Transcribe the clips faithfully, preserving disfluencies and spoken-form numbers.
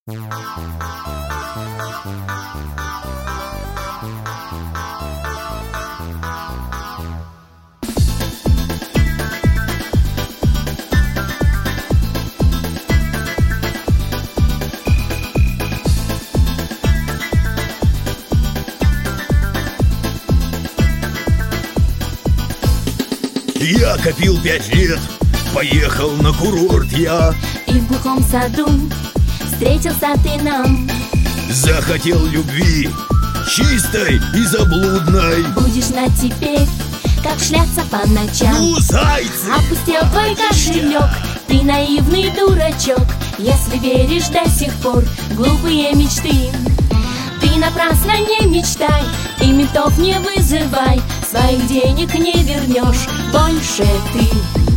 Я копил пять лет, поехал на курорт я. И в глухом саду встретился ты нам. Захотел любви, чистой и заблудной. Будешь знать теперь, как шляться по ночам. Ну, зайцы! Опустел твой кошелек, ты наивный дурачок, если веришь до сих пор в глупые мечты. Ты напрасно не мечтай и ментов не вызывай, своих денег не вернешь больше ты.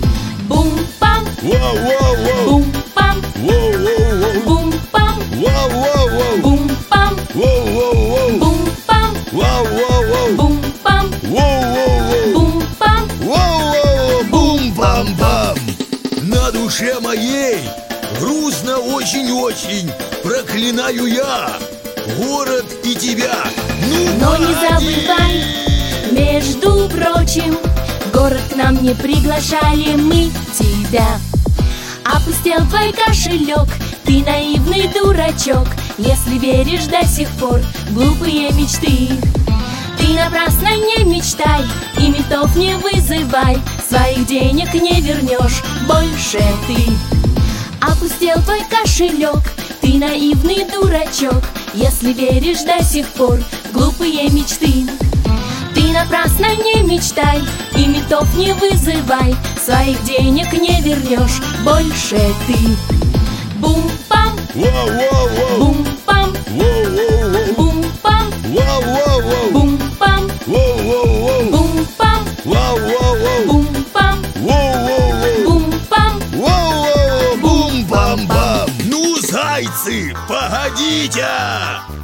Бум-пам, Воу-воу-воу! бум-пам, Воу-воу-воу! бум-пам, Воу-воу-воу! бум-пам, Воу-воу-воу! бум-пам, Воу-воу-воу! бум-пам, Воу-воу-воу! бум-пам. Воу-воу! Бум-пам-пам! На душе моей грустно очень-очень, проклинаю я город и тебя. Ну, Но не погоди! забывай, между прочим, в город к нам не приглашали мы тебя. Опустел твой кошелек, ты наивный дурачок, если веришь до сих пор в глупые мечты. Ты напрасно не мечтай и ментов не вызывай, своих денег не вернешь больше ты. Опустел твой кошелек, ты наивный дурачок, если веришь до сих пор в глупые мечты. Ты напрасно не мечтай и ментов не вызывай, своих денег не вернешь больше ты. Бум-пам, Воу-воу-воу! бум-пам, Воу-воу-воу! бум-пам, Воу-воу-воу! бум-пам, Воу-воу-воу! бум-пам, Воу-воу-воу! бум-пам, Воу-воу-воу! бум-пам. Воу-воу! Бум-пам-пам! Ну, зайцы, погодите!